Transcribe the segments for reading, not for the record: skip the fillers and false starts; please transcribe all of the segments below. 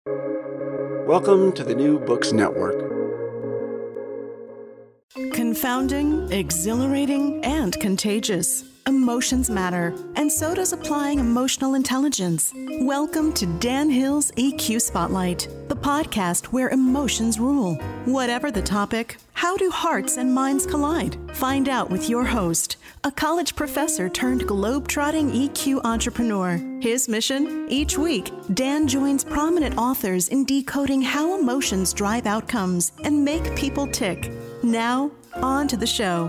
Welcome to the New Books Network. Confounding, exhilarating, and contagious. Emotions matter, and so does applying emotional intelligence. Welcome to Dan Hill's EQ Spotlight, the podcast where emotions rule. Whatever the topic, how do hearts and minds collide? Find out with your host, a college professor turned globe-trotting EQ entrepreneur. His mission? Each week, Dan joins prominent authors in decoding how emotions drive outcomes and make people tick. Now, on to the show.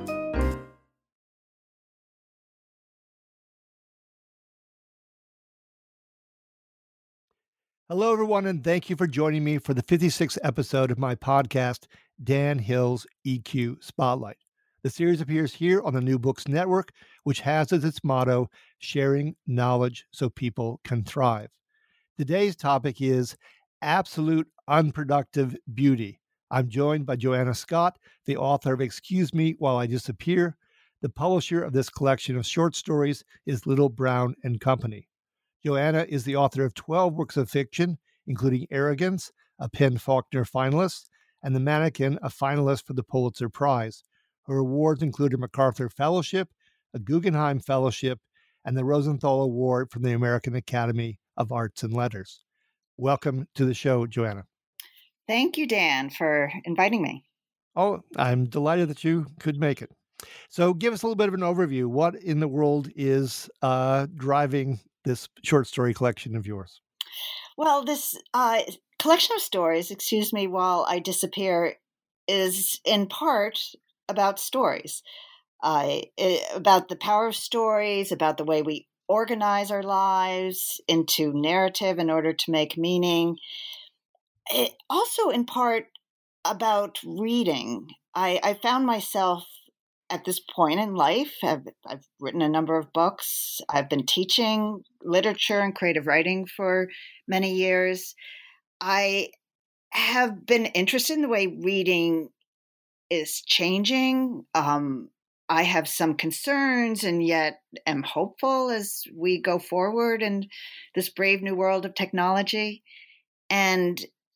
Hello, everyone, and thank you for joining me for the 56th episode of my podcast, Dan Hill's EQ Spotlight. The series appears here on the New Books Network, which has as its motto, sharing knowledge so people can thrive. Today's topic is absolute unproductive beauty. I'm joined by Joanna Scott, the author of Excuse Me While I Disappear. The publisher of this collection of short stories is Little Brown and Company. Joanna is the author of 12 works of fiction, including Arrogance, a PEN/Faulkner finalist, and The Mannequin, a finalist for the Pulitzer Prize. Her awards include a MacArthur Fellowship, a Guggenheim Fellowship, and the Rosenthal Award from the American Academy of Arts and Letters. Welcome to the show, Joanna. Thank you, Dan, for inviting me. Oh, I'm delighted that you could make it. So give us a little bit of an overview. What in the world is driving this short story collection of yours? Well, this collection of stories, Excuse Me While I Disappear, is in part about stories, about the power of stories, about the way we organize our lives into narrative in order to make meaning. Also, in part, about reading. I found myself at this point in life. I've written a number of books. I've been teaching literature and creative writing for many years. I have been interested in the way reading is changing. I have some concerns and yet am hopeful as we go forward in this brave new world of technology. And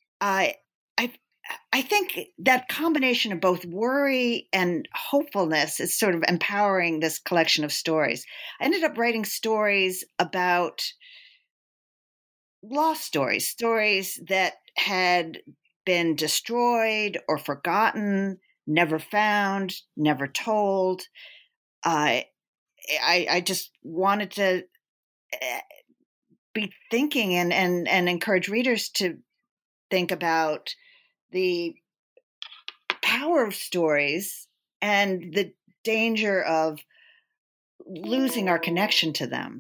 I think that combination of both worry and hopefulness is sort of empowering this collection of stories. I ended up writing stories about lost stories, stories that had been destroyed or forgotten, never found, never told. I just wanted to be thinking and encourage readers to think about the power of stories and the danger of losing our connection to them.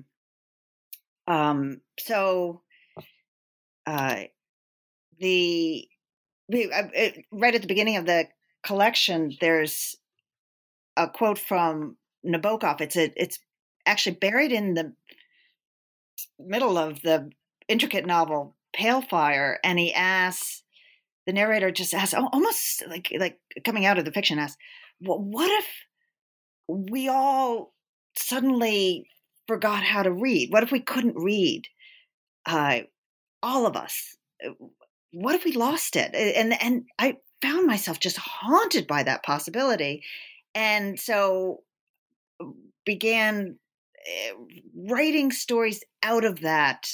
Right at the beginning of the collection, there's a quote from Nabokov. It's actually buried in the middle of the intricate novel Pale Fire, and the narrator just asks, almost like coming out of the fiction, asks, well, what if we all suddenly forgot how to read? What if we couldn't read? All of us. What if we lost it? And I found myself just haunted by that possibility. And so began writing stories out of that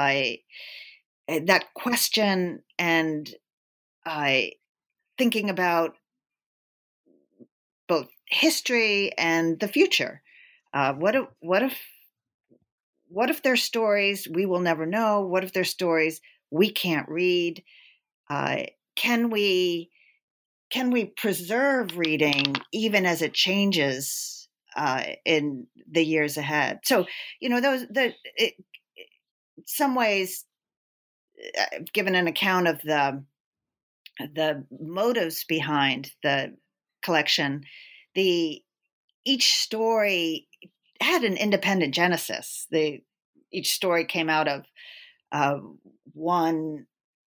question, and thinking about both history and the future. What if there's stories we will never know? What if there's stories we can't read? Can we preserve reading even as it changes in the years ahead? So, in some ways, I've given an account of the motives behind the collection. Each story had an independent genesis. Each story came out of one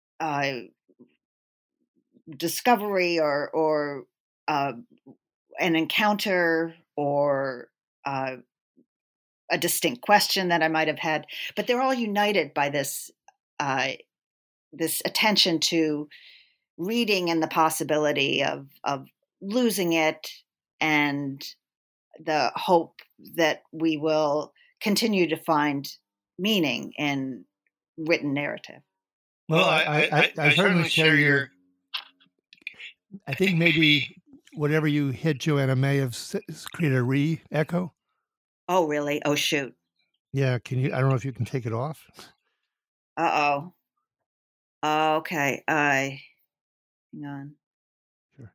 discovery or an encounter or a distinct question that I might have had, but they're all united by this this attention to reading and the possibility of losing it, and the hope that we will continue to find meaning in written narrative. Well, I certainly share your. I think maybe whatever you hit, Joanna, may have created a re-echo. Oh, really? Oh, shoot. Yeah, can you? I don't know if you can take it off. Uh-oh. Okay. Hang on. Sure.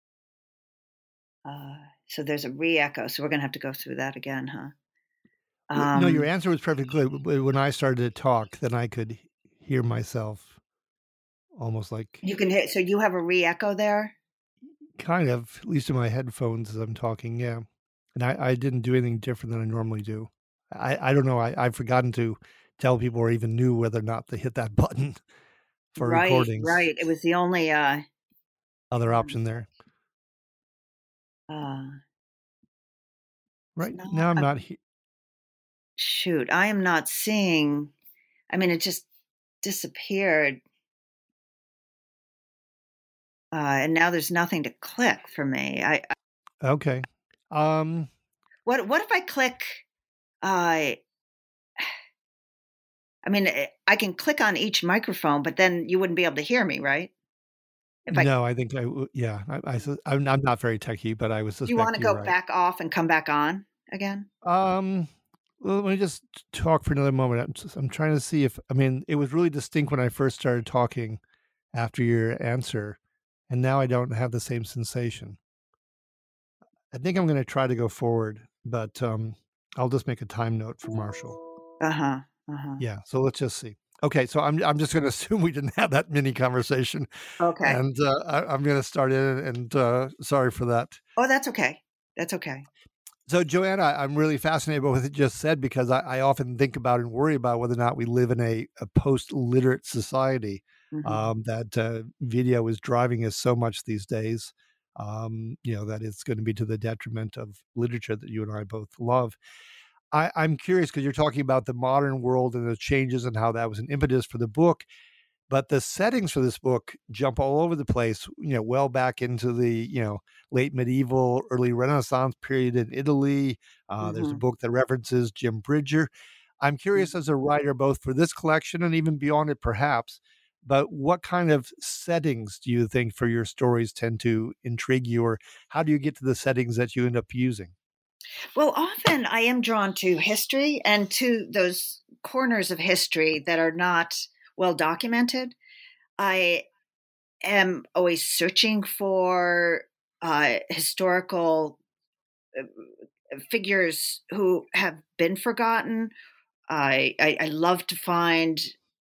So there's a re-echo. So we're going to have to go through that again, huh? No, your answer was perfectly good. But when I started to talk, then I could hear myself almost like... You can hear, so you have a re-echo there? Kind of, at least in my headphones as I'm talking, yeah. And I didn't do anything different than I normally do. I don't know. I've forgotten to tell people or even knew whether or not to hit that button for recordings. Right. It was the only other option there. Right now I'm not... Shoot, I am not seeing... I mean, it just disappeared. And now there's nothing to click for me. Okay. What if I click... I mean, I can click on each microphone, but then you wouldn't be able to hear me, right? No, I think yeah. I'm not very techy, but I was. Do you want to go back off and come back on again? Well, let me just talk for another moment. I'm trying to see if, I mean, it was really distinct when I first started talking after your answer, and now I don't have the same sensation. I think I'm going to try to go forward, but I'll just make a time note for Marshall. Yeah, so let's just see. Okay, so I'm just going to assume we didn't have that mini conversation. Okay. And I'm going to start in, and sorry for that. Oh, that's okay. That's okay. So, Joanna, I'm really fascinated by what you just said, because I often think about and worry about whether or not we live in a post-literate society. That video is driving us so much these days, that it's going to be to the detriment of literature that you and I both love. I'm curious, because you're talking about the modern world and the changes and how that was an impetus for the book. But the settings for this book jump all over the place, well back into the, late medieval, early Renaissance period in Italy. There's a book that references Jim Bridger. I'm curious, as a writer, both for this collection and even beyond it, perhaps, but what kind of settings do you think for your stories tend to intrigue you, or how do you get to the settings that you end up using? Well, often I am drawn to history and to those corners of history that are not well documented. I am always searching for historical figures who have been forgotten. I love to find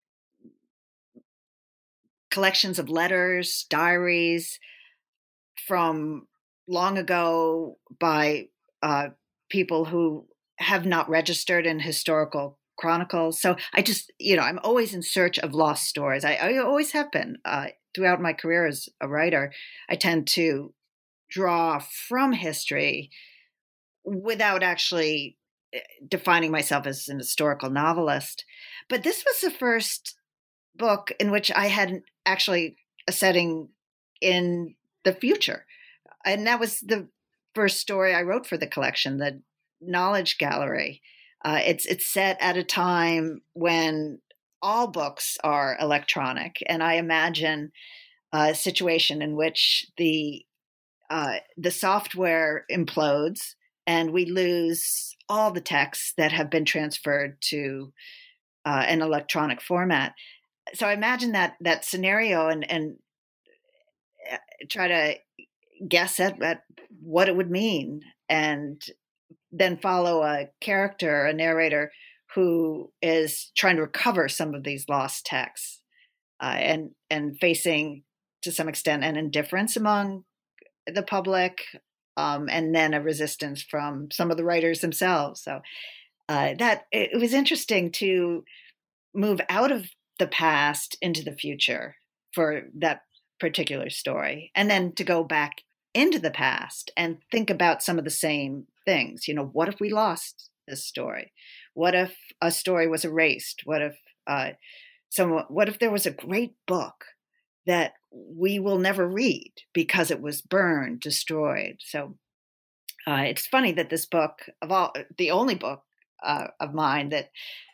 collections of letters, diaries from long ago by people who have not registered in historical chronicles. So I just, I'm always in search of lost stories. I always have been. Throughout my career as a writer, I tend to draw from history without actually defining myself as an historical novelist. But this was the first book in which I had actually a setting in the future. And that was the first story I wrote for the collection, The Knowledge Gallery. It's set at a time when all books are electronic, and I imagine a situation in which the software implodes and we lose all the texts that have been transferred to an electronic format. So I imagine that scenario and try to guess at what it would mean, and then follow a character, a narrator, who is trying to recover some of these lost texts, and facing, to some extent, an indifference among the public, and then a resistance from some of the writers themselves. So that it was interesting to move out of the past into the future for that particular story, and then to go back into the past and think about some of the same things. What if we lost this story? What if a story was erased? What if So what if there was a great book that we will never read because it was burned, destroyed? So it's funny that this book, the only book of mine that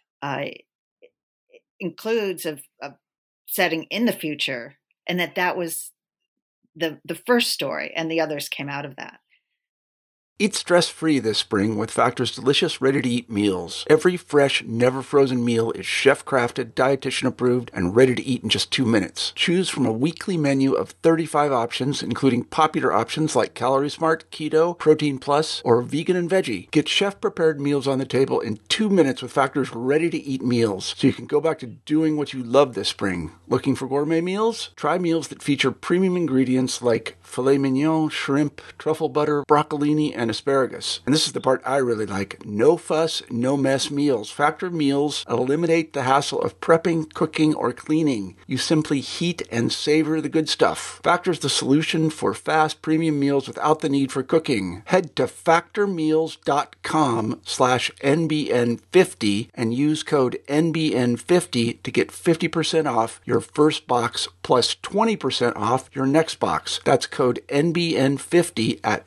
includes a setting in the future, and that was the first story, and the others came out of that. Eat stress-free this spring with Factor's delicious, ready-to-eat meals. Every fresh, never-frozen meal is chef-crafted, dietitian-approved, and ready to eat in just 2 minutes. Choose from a weekly menu of 35 options, including popular options like Calorie Smart, Keto, Protein Plus, or Vegan and Veggie. Get chef-prepared meals on the table in 2 minutes with Factor's ready-to-eat meals, so you can go back to doing what you love this spring. Looking for gourmet meals? Try meals that feature premium ingredients like filet mignon, shrimp, truffle butter, broccolini, and asparagus. And this is the part I really like. No fuss, no mess meals. Factor meals eliminate the hassle of prepping, cooking, or cleaning. You simply heat and savor the good stuff. Factor's the solution for fast premium meals without the need for cooking. Head to factormeals.com/NBN50 and use code NBN50 to get 50% off your first box plus 20% off your next box. That's code NBN50 at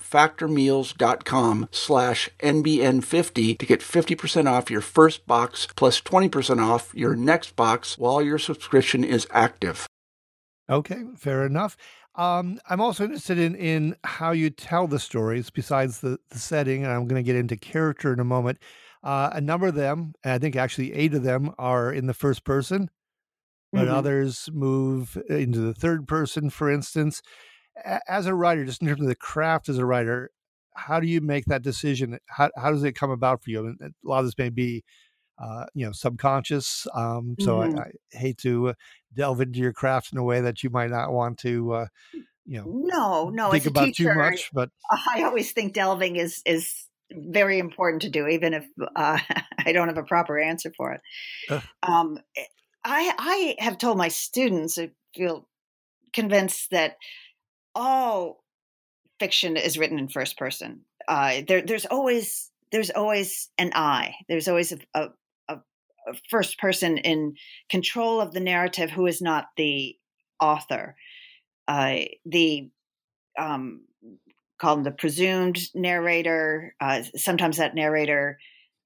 factormeals.com/NBN50 to get 50% off your first box plus 20% off your next box while your subscription is active. Okay, fair enough. I'm also interested in how you tell the stories besides the setting, and I'm going to get into character in a moment. A number of them, and I think actually 8 of them, are in the first person, but others move into the third person, for instance. As a writer, just in terms of the craft as a writer, how do you make that decision? How does it come about for you? And a lot of this may be, subconscious. So I hate to delve into your craft in a way that you might not want to, No, think as a about teacher, too much. But I always think delving is very important to do, even if I don't have a proper answer for it. I have told my students, I feel convinced that all fiction is written in first person. There's always an I. There's always a first person in control of the narrative who is not the author. Call him the presumed narrator. Sometimes that narrator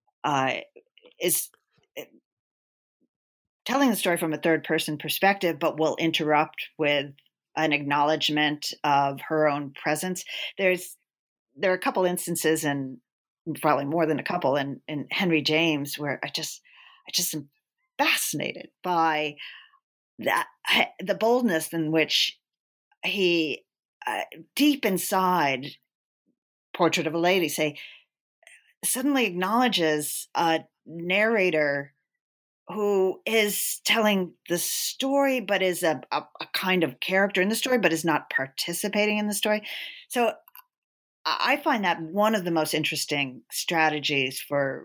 is telling the story from a third person perspective, but will interrupt with an acknowledgement of her own presence. There are a couple instances, and probably more than a couple, in Henry James, where I just am fascinated by that, the boldness in which he, deep inside Portrait of a Lady, suddenly acknowledges a narrator who is telling the story, but is a kind of character in the story, but is not participating in the story. So I find that one of the most interesting strategies for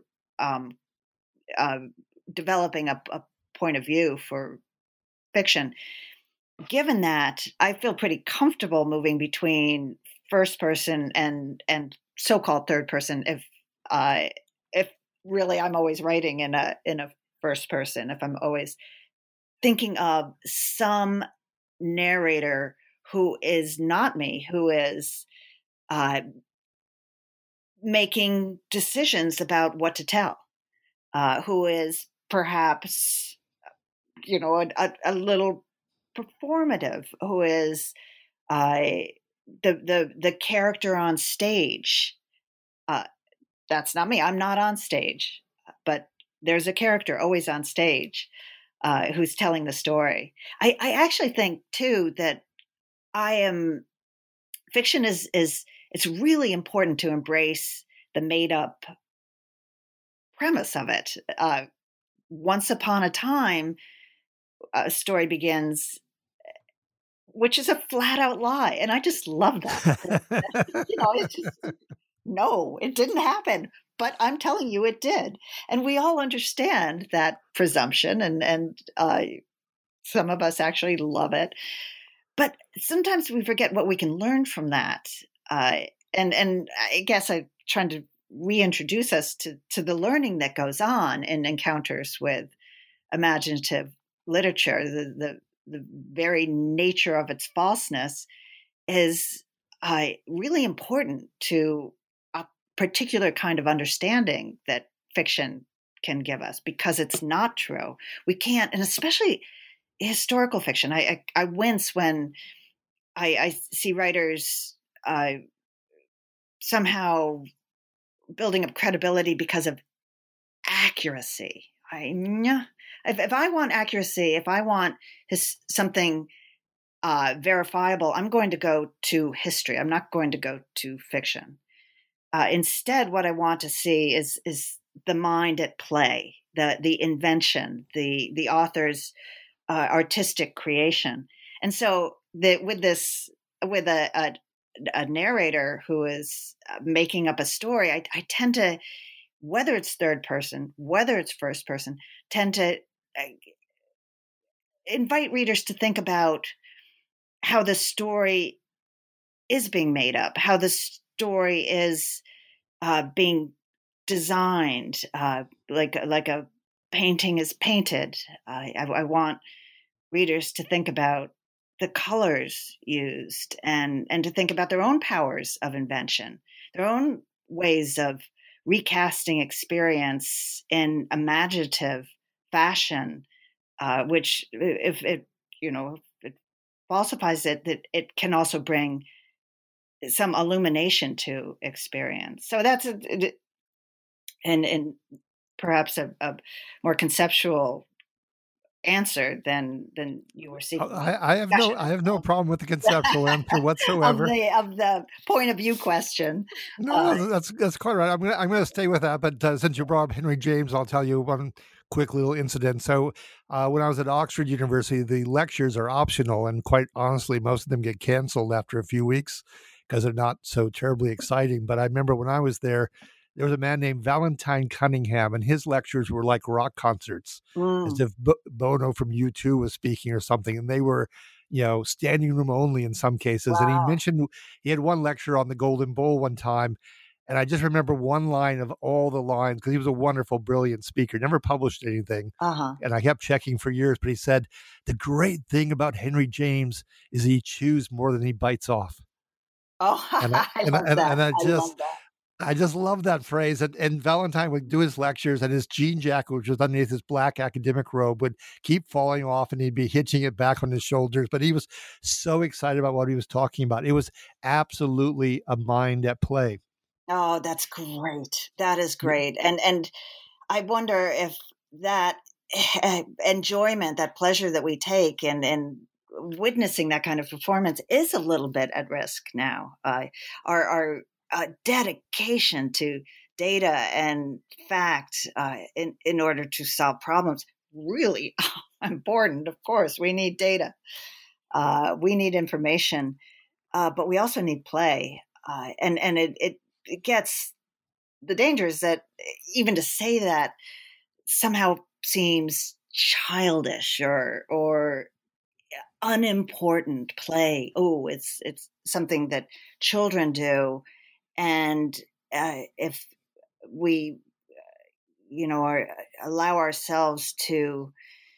developing a point of view for fiction. Given that, I feel pretty comfortable moving between first person and so-called third person if really I'm always writing in a first person, if I'm always thinking of some narrator who is not me, who is making decisions about what to tell, who is perhaps, a little performative, who is the character on stage. That's not me. I'm not on stage, but there's a character always on stage who's telling the story. I actually think too that fiction is it's really important to embrace the made up premise of it. Once upon a time, a story begins, which is a flat out lie. And I just love that. It's just, no, it didn't happen, but I'm telling you it did. And we all understand that presumption, and some of us actually love it. But sometimes we forget what we can learn from that. And I guess I'm trying to reintroduce us to the learning that goes on in encounters with imaginative literature, the very nature of its falseness, is really important to a particular kind of understanding that fiction can give us, because it's not true. We can't, and especially historical fiction. I wince when I see writers somehow building up credibility because of accuracy. If I want accuracy, if I want something verifiable, I'm going to go to history. I'm not going to go to fiction. Instead, what I want to see is the mind at play, the invention, the author's artistic creation. And so with a narrator who is making up a story, I tend to, whether it's third person, whether it's first person, tend to invite readers to think about how the story is being made up, how the story is being designed, like a painting is painted. I want readers to think about the colors used and to think about their own powers of invention, their own ways of recasting experience in imaginative fashion, which if it falsifies it, that it can also bring some illumination to experience. So that's and perhaps a more conceptual answer than you were seeking. I have no problem with the conceptual answer whatsoever. of the point of view question. No, that's quite right. I'm gonna stay with that. But since you brought up Henry James, I'll tell you one quick little incident. So when I was at Oxford University, the lectures are optional, and quite honestly, most of them get canceled after a few weeks because they're not so terribly exciting. But I remember when I was there was a man named Valentine Cunningham, and his lectures were like rock concerts, as if Bono from U2 was speaking or something. And they were, standing room only in some cases. Wow. And he mentioned he had one lecture on the Golden Bowl one time. And I just remember one line of all the lines, because he was a wonderful, brilliant speaker, never published anything. And I kept checking for years, but he said, the great thing about Henry James is he chews more than he bites off. Oh, I just love that phrase. And Valentine would do his lectures, and his jean jacket, which was underneath his black academic robe, would keep falling off, and he'd be hitching it back on his shoulders. But he was so excited about what he was talking about. It was absolutely a mind at play. Oh, that's great. That is great. And I wonder if that enjoyment, that pleasure that we take in witnessing that kind of performance is a little bit at risk now. Our dedication to data and fact in order to solve problems really important. Of course, we need data. We need information, but we also need play. And it gets, the danger is that even to say that somehow seems childish or unimportant. Play. Oh, it's something that children do. And if we, allow ourselves to,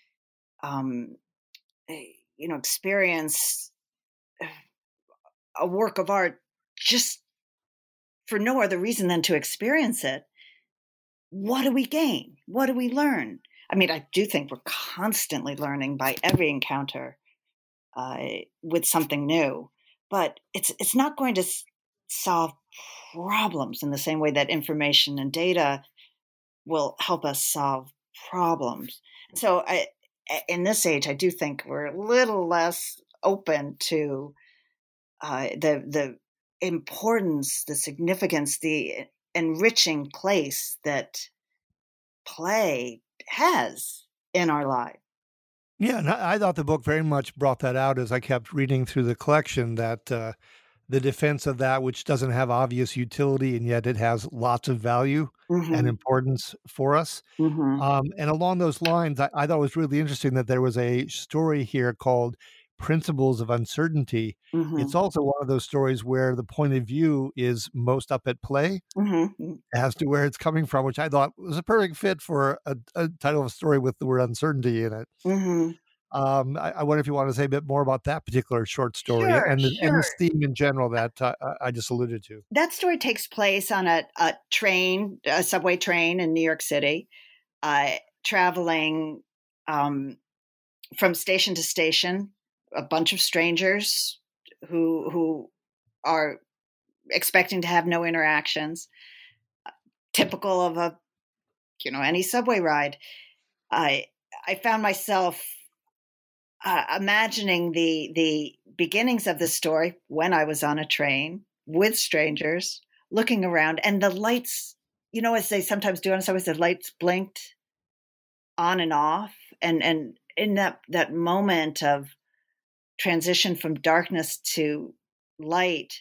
experience a work of art just for no other reason than to experience it, what do we gain? What do we learn? I mean, I do think we're constantly learning by every encounter with something new, but it's not going to solve problems in the same way that information and data will help us solve problems. So in this age, I do think we're a little less open to the importance, the significance, the enriching place that play has in our life. Yeah, and I thought the book very much brought that out as I kept reading through the collection, that the defense of that which doesn't have obvious utility, and yet it has lots of value and importance for us. And along those lines, I thought it was really interesting that there was a story here called principles of uncertainty, Mm-hmm. it's also one of those stories where the point of view is most up at play Mm-hmm. as to where it's coming from, which I thought was a perfect fit for a title of a story with the word uncertainty in it. Mm-hmm. I wonder if you want to say a bit more about that particular short story Sure, and sure. this theme in general that I just alluded to. That story takes place on a train, a subway train in New York City, traveling from station to station. A bunch of strangers who are expecting to have no interactions, typical of a any subway ride. I found myself imagining the beginnings of the story when I was on a train with strangers, looking around, and the lights. As they sometimes do on subways, the lights blinked on and off, and in that moment of transition from darkness to light,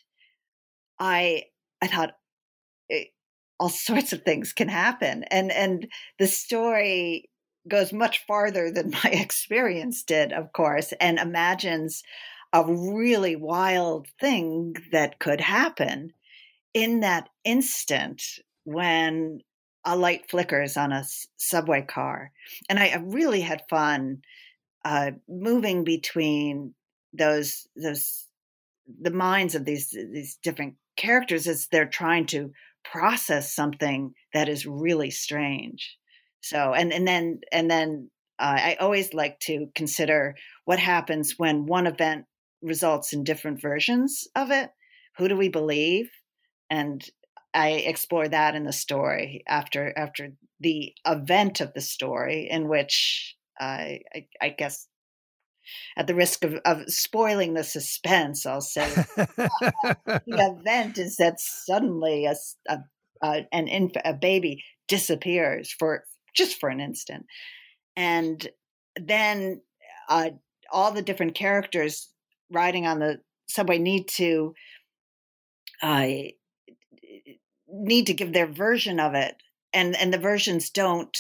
I thought all sorts of things can happen, and the story goes much farther than my experience did, of course, and imagines a really wild thing that could happen in that instant when a light flickers on a subway car. And I really had fun moving between those the minds of these different characters as they're trying to process something that is really strange. So and then I always like to consider what happens when one event results in different versions of it. Who do we believe? And I explore that in the story after the event of the story, in which I guess, at the risk of spoiling the suspense, I'll say the event is that suddenly a baby disappears for an instant, and then all the different characters riding on the subway uh, need to give their version of it, and the versions don't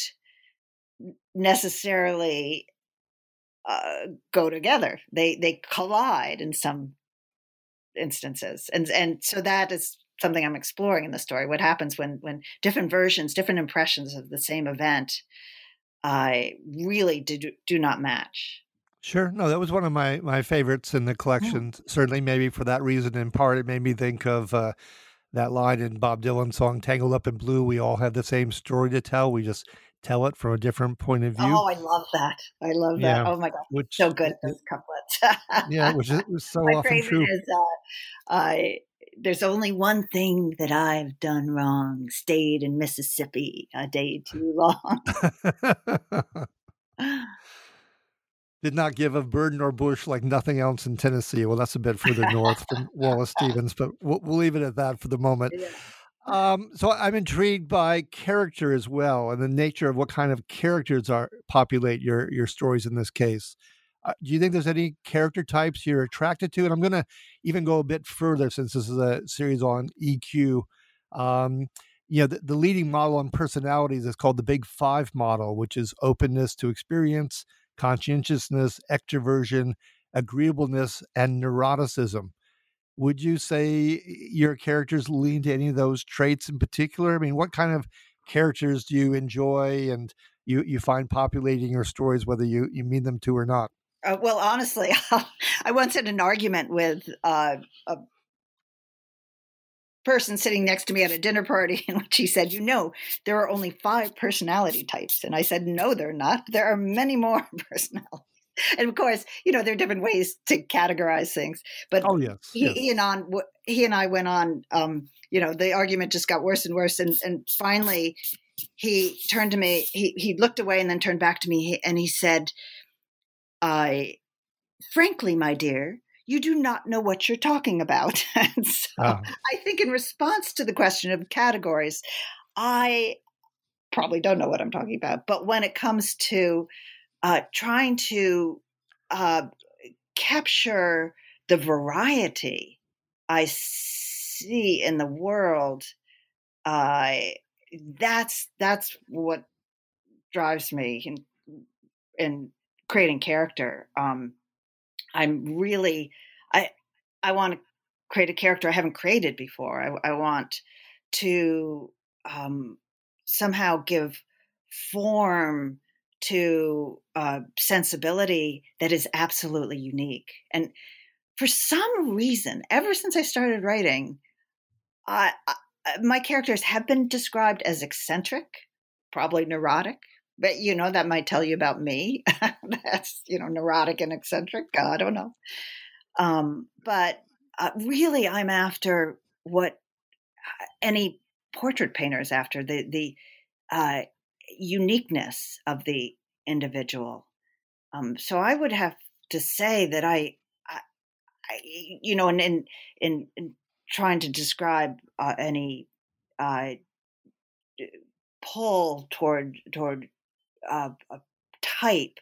necessarily go together. They collide in some instances, and so that is something I'm exploring in the story. What happens when different versions, different impressions of the same event, really do not match. Sure. No, that was one of my favorites in the collection. Certainly, maybe for that reason, in part, it made me think of that line in Bob Dylan's song "Tangled Up in Blue." We all have the same story to tell. We just tell it from a different point of view. Oh, I love that. I love that. Yeah, Oh my God, which so good, those couplets. yeah, which is so My often favorite true. is there's only one thing that I've done wrong: stayed in Mississippi a day too long. Did not give a bird nor bush like nothing else in Tennessee. Well, that's a bit further north from Wallace Stevens, but we'll leave it at that for the moment. Yeah. So I'm intrigued by character as well, and the nature of what kind of characters populate your stories in this case. Do you think there's any character types you're attracted to? And I'm going to even go a bit further, since this is a series on EQ. Um, the leading model on personalities is called the Big Five model, which is openness to experience, conscientiousness, extroversion, agreeableness, and neuroticism. Would you say your characters lean to any of those traits in particular? I mean, what kind of characters do you enjoy and you find populating your stories, whether you mean them to or not? Well, honestly, I once had an argument with a person sitting next to me at a dinner party in which he said, there are only 5 personality types. And I said, no, they're not. There are many more personalities. And of course, there are different ways to categorize things. But Oh, yes. he and I went on, the argument just got worse and worse. And finally, he turned to me, he looked away and then turned back to me, and he said, frankly, my dear, you do not know what you're talking about. And so I think in response to the question of categories, I probably don't know what I'm talking about. But when it comes to trying to capture the variety I see in the world, that's what drives me in creating character. I'm really, I want to create a character I haven't created before. I want to somehow give form to sensibility that is absolutely unique. And for some reason, ever since I started writing, my characters have been described as eccentric, probably neurotic, but that might tell you about me. That's neurotic and eccentric. I don't know. But really, I'm after what any portrait painter is after, the uniqueness of the individual. So I would have to say that I in trying to describe any pull toward a type,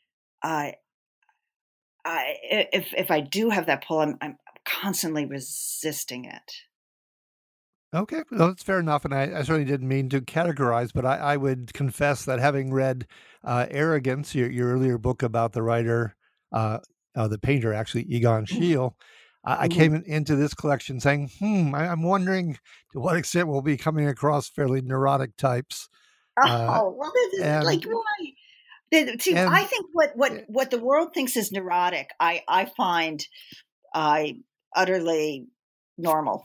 if I do have that pull, I'm constantly resisting it. Okay, well, that's fair enough, and I certainly didn't mean to categorize, but I would confess that having read Arrogance, your earlier book about the writer, the painter, actually, Egon Schiele, I came into this collection saying, I'm wondering to what extent we'll be coming across fairly neurotic types. Well, this is like why? See, I think what the world thinks is neurotic, I find utterly normal.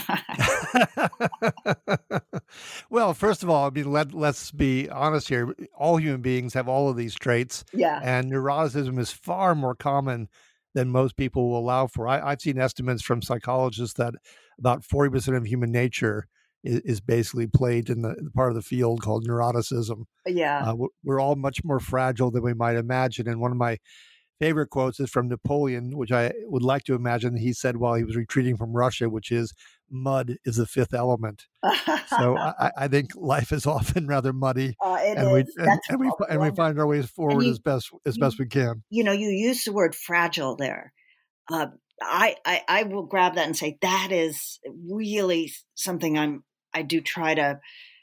Well, first of all, I mean, let's be honest here. All human beings have all of these traits. Yeah. And neuroticism is far more common than most people will allow for. I've seen estimates from psychologists that about 40% of human nature is basically played in the part of the field called neuroticism. Yeah. We're all much more fragile than we might imagine. And one of my favorite quotes is from Napoleon, which I would like to imagine he said while he was retreating from Russia, which is, "Mud is the fifth element." So I think life is often rather muddy, and we find our ways forward as best we can. You use the word fragile there. I will grab that and say that is really something I do try to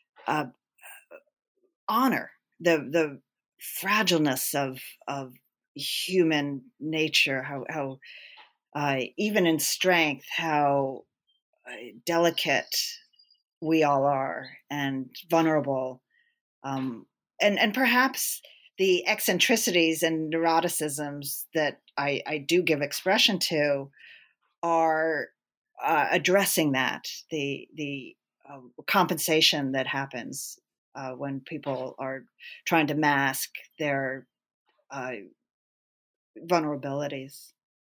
honor the fragileness of human nature, how even in strength, how delicate we all are and vulnerable, and perhaps the eccentricities and neuroticisms that I do give expression to are addressing that, the compensation that happens when people are trying to mask their vulnerabilities.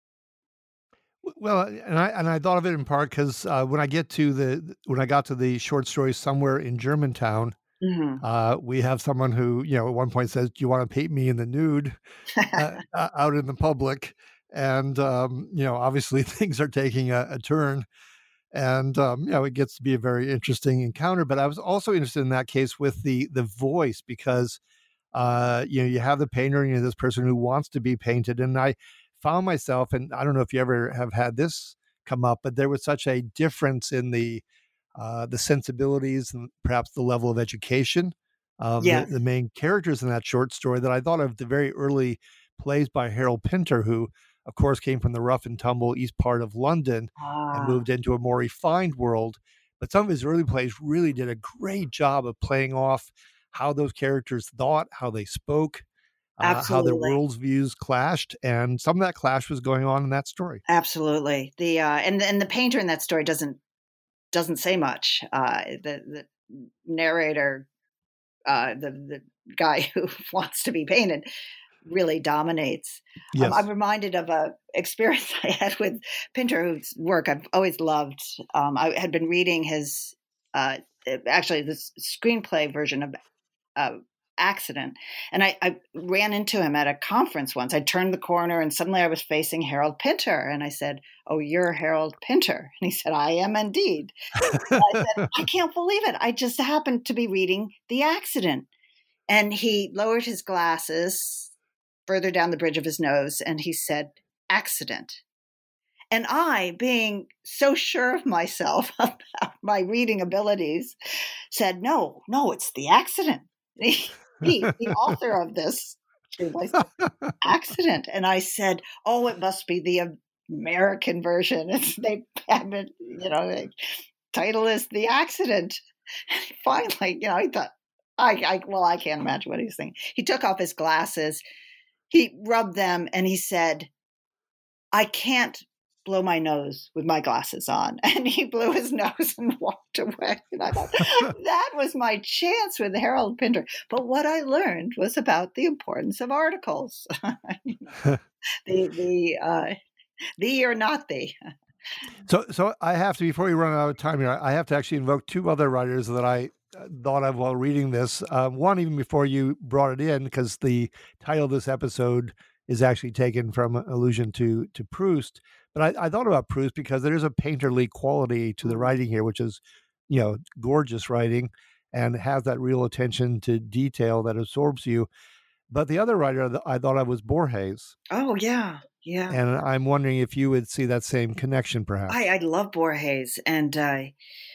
Well, and I thought of it in part because when I got to the short story Somewhere in Germantown, we have someone who at one point says, "Do you want to paint me in the nude out in the public?" And obviously things are taking a turn, and it gets to be a very interesting encounter. But I was also interested in that case with the voice because you have the painter and this person who wants to be painted, and I found myself, and I don't know if you ever have had this come up, but there was such a difference in the sensibilities and perhaps the level of education of the main characters in that short story that I thought of the very early plays by Harold Pinter, who, of course, came from the rough and tumble east part of London and moved into a more refined world. But some of his early plays really did a great job of playing off how those characters thought, how they spoke, how their world's views clashed, and some of that clash was going on in that story. Absolutely. The and the painter in that story doesn't say much. The narrator, the guy who wants to be painted, really dominates. Yes. I'm reminded of a experience I had with Pinter, whose work I've always loved. I had been reading his actually the screenplay version of Accident, and I ran into him at a conference once. I turned the corner and suddenly I was facing Harold Pinter, and I said, "Oh, you're Harold Pinter?" And he said, "I am indeed." I said, "I can't believe it. I just happened to be reading The Accident." And he lowered his glasses further down the bridge of his nose and he said, "Accident." And I, being so sure of myself about my reading abilities, said, no, it's The Accident. The author of this through my accident. And I said, oh, it must be the American version. They haven't, the title is The Accident. And finally, I thought, I can't imagine what he was thinking. He took off his glasses, he rubbed them, and he said, I can't blow my nose with my glasses on. And he blew his nose and walked away. And I thought, that was my chance with Harold Pinter. But what I learned was about the importance of articles. The or not the. So I have to, before we run out of time here, I have to actually invoke two other writers that I thought of while reading this. One, even before you brought it in, because the title of this episode is actually taken from an allusion to Proust. But I thought about Proust because there is a painterly quality to the writing here, which is, gorgeous writing and has that real attention to detail that absorbs you. But the other writer that I thought of was Borges. Oh, yeah. Yeah. And I'm wondering if you would see that same connection, perhaps. I love Borges. And I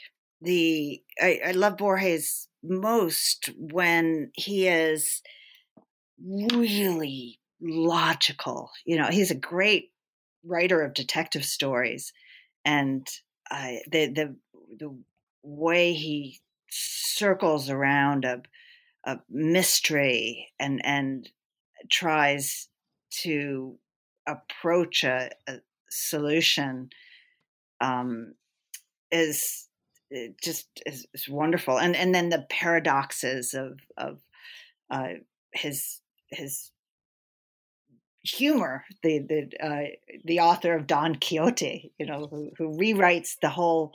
love Borges most when he is really logical. He's a great writer of detective stories, and the way he circles around a mystery and tries to approach a solution is wonderful, and then the paradoxes of his humor, the author of Don Quixote, who rewrites the whole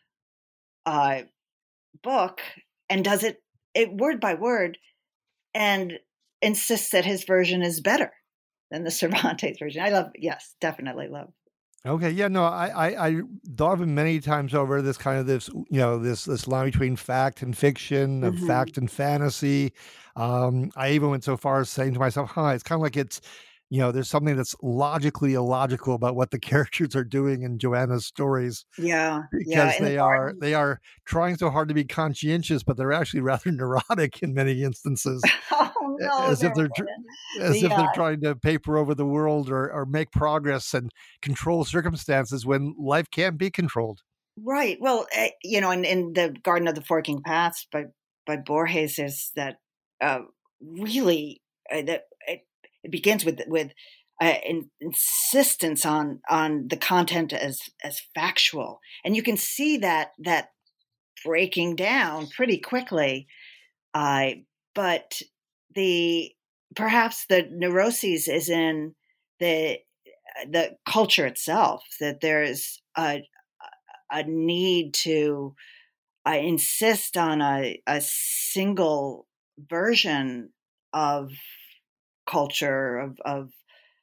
book and does it word by word and insists that his version is better than the Cervantes version. Definitely love. Okay, yeah, no, I thought of it many times over. This kind of this line between fact and fiction, of fact and fantasy. I even went so far as saying to myself, it's kind of like it's, there's something that's logically illogical about what the characters are doing in Joanna's stories. Yeah, because they are trying so hard to be conscientious, but they're actually rather neurotic in many instances. Oh, no, as if they're trying to paper over the world or make progress and control circumstances when life can't be controlled. Right. Well, in the Garden of the Forking Paths by Borges, is that really that it begins with an insistence on the content as factual, and you can see that breaking down pretty quickly. But perhaps the neuroses is in the culture itself, that there's a need to insist on a single version of culture, of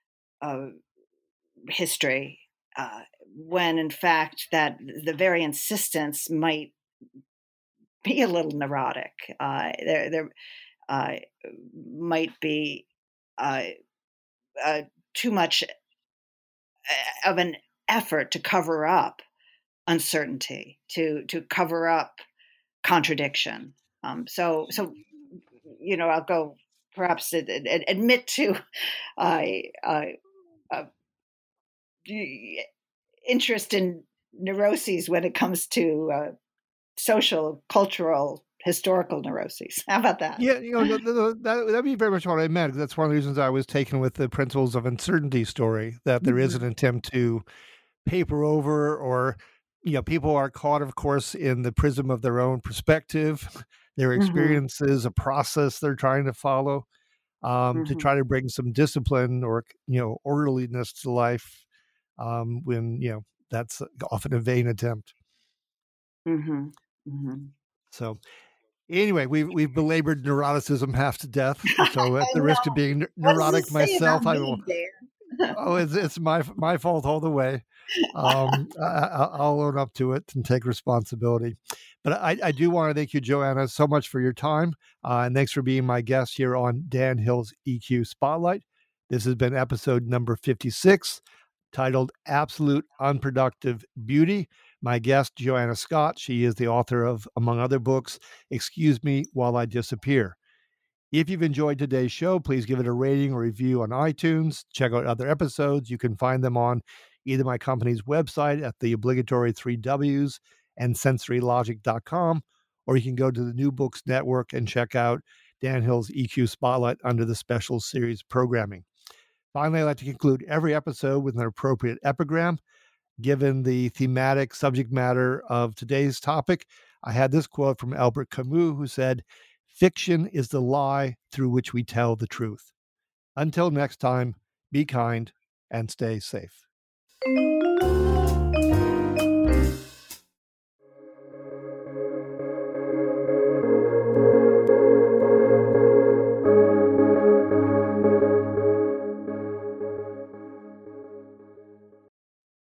history, when in fact that the very insistence might be a little neurotic. There might be too much of an effort to cover up uncertainty, to cover up contradiction. So I'll go perhaps admit to interest in neuroses when it comes to social, cultural, historical neuroses. How about that? Yeah, that'd be very much what I meant. That's one of the reasons I was taken with the Principles of Uncertainty story, that there is an attempt to paper over, or people are caught, of course, in the prism of their own perspective, their experiences, a process they're trying to follow, to try to bring some discipline or orderliness to life, when that's often a vain attempt. So anyway, we've belabored neuroticism half to death. So at the risk of being neurotic myself, I will. It's my fault all the way. I'll own up to it and take responsibility. But I do want to thank you, Joanna, so much for your time. And thanks for being my guest here on Dan Hill's EQ Spotlight. This has been episode number 56, titled Absolute Unproductive Beauty. My guest, Joanna Scott, she is the author of, among other books, Excuse Me While I Disappear. If you've enjoyed today's show, please give it a rating or review on iTunes. Check out other episodes. You can find them on either my company's website at the obligatory 3Ws and sensorylogic.com, or you can go to the New Books Network and check out Dan Hill's EQ Spotlight under the special series programming. Finally, I'd like to conclude every episode with an appropriate epigram. Given the thematic subject matter of today's topic, I had this quote from Albert Camus, who said, "Fiction is the lie through which we tell the truth." Until next time, be kind and stay safe.